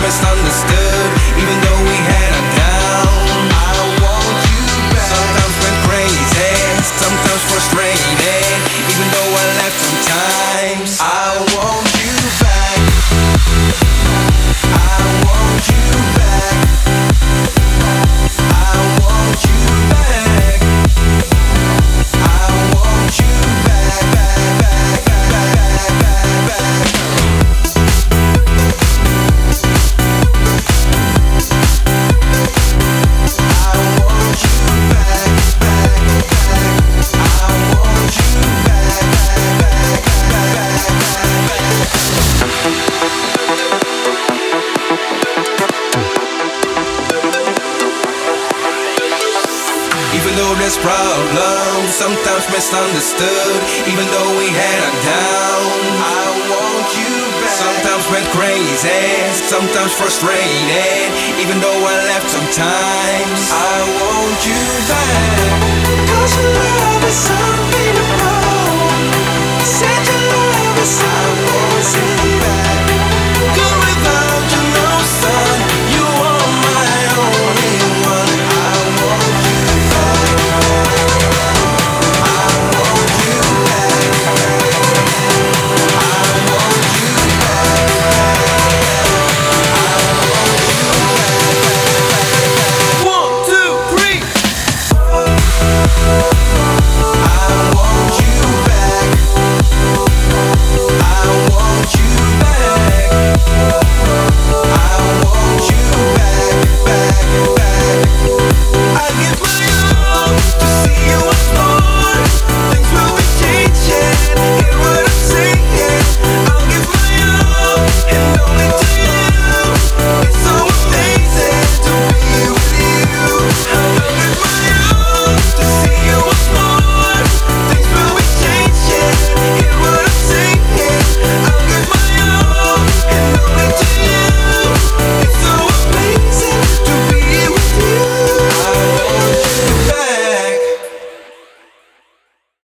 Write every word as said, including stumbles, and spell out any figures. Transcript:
misunderstood, even though we had a down. I want you back. Sometimes went crazy, sometimes frustrated, even though I left sometimes. I want you back. I want you back. I want you back. I want you back, back, back, back, back, back, back. Even though there's problems, sometimes misunderstood, even though we had a down. I want you back. Sometimes went crazy, sometimes frustrated, even though I left sometimes. I want you back. Cause your love is unbeatable. Said your love is unbeatable.